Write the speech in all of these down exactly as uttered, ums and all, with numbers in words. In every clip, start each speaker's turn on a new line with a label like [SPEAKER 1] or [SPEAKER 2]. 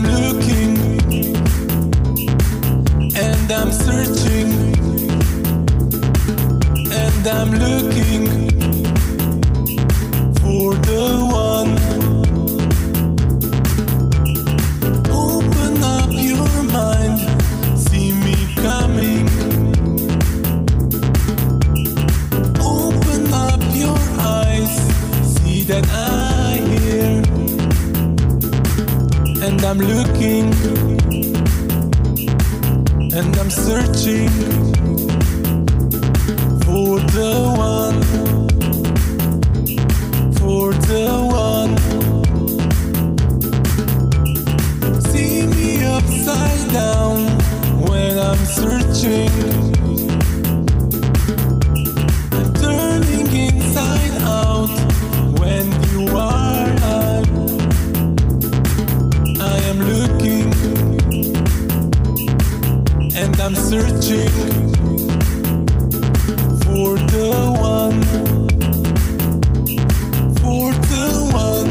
[SPEAKER 1] looking, and I'm searching, and I'm looking for the one. Open up your mind, see me coming. Open up your eyes, see that I hear. And I'm looking, and I'm searching for the one, for the one. See me upside down when I'm searching. I'm turning inside out when you are out. I am looking, and I'm searching for the one, for the one.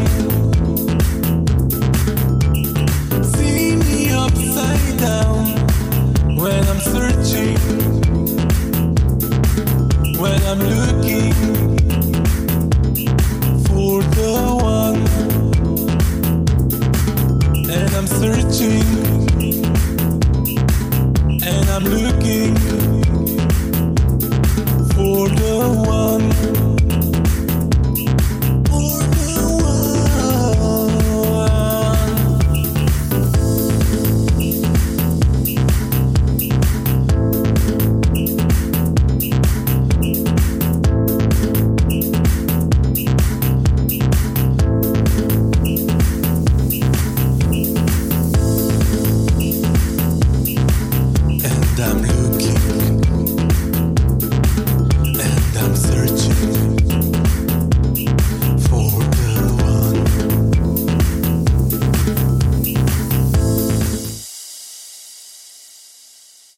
[SPEAKER 1] See me upside down when I'm searching, when I'm looking for the one, and I'm searching, and I'm looking